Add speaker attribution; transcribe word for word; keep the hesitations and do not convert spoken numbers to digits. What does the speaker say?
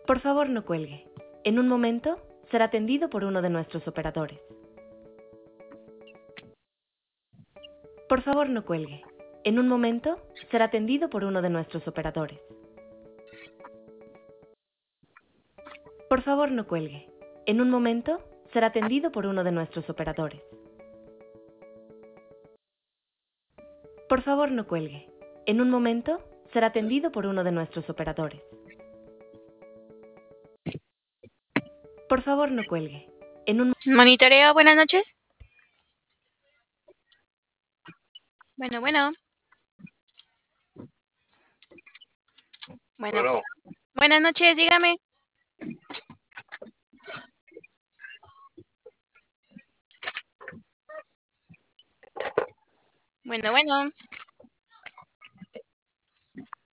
Speaker 1: Por favor, no cuelgue. En un momento será atendido por uno de nuestros operadores. Por favor, no cuelgue. En un momento será atendido por uno de nuestros operadores. Por favor, no cuelgue. En un momento será atendido por uno de nuestros operadores. Por favor, no cuelgue. En un momento será atendido por uno de nuestros operadores. Por favor, no cuelgue. En un
Speaker 2: Monitoreo, buenas noches. Bueno, bueno. Bueno,
Speaker 3: Bueno,
Speaker 2: buenas noches, dígame. Bueno, bueno.